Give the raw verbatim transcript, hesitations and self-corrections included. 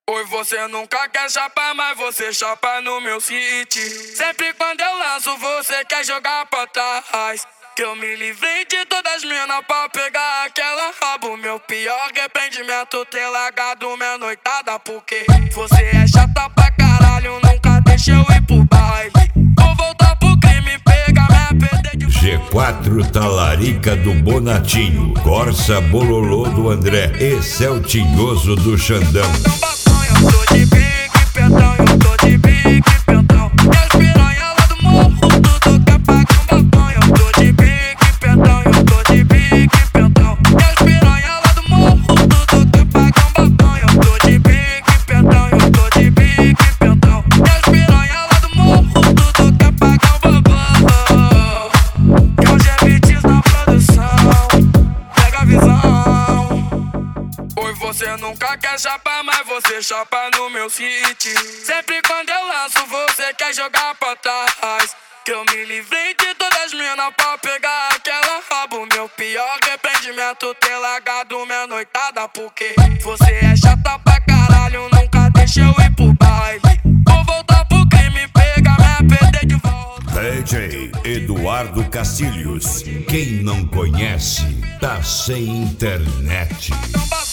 Oi, você nunca quer chapar, mas você chapa no meu city. Sempre quando eu lanço, você quer jogar pra trás. Que eu me livrei de todas as minas pra pegar aquela rabo. Meu pior arrependimento ter largado minha noitada. Porque você é chata pra caralho, nunca deixa eu ir pro baile. Vou voltar pro crime, pegar minha perder de G quatro Talarica do Bonatinho, Corsa Bololô do André e Celtinhoso do Xandão. Eu tô de pique, pentão, eu tô de pique, pentão. E as piranha lá do morro, tudo quer pagar um babão. Eu tô de pique, pentão, eu tô de pique, pentão. E as piranha lá do morro, tudo quer pagar um babão. Eu tô de pique, pentão, eu tô de pique, pentão. E as piranha lá do morro, tudo quer pagar um babão. E hoje é beats na produção, pega a visão. Oi, você nunca quer chapar, mas você chapa no meu city. Sempre quando eu lanço, você quer jogar pra trás. Que eu me livrei de todas as minas pra pegar aquela rabo. Meu pior arrependimento ter largado minha noitada. Porque você é chata pra caralho, nunca deixa eu ir pro baile. Vou voltar pro crime, pegar minha perder de volta. D J Eduardo Castilhos, quem não conhece, tá sem internet.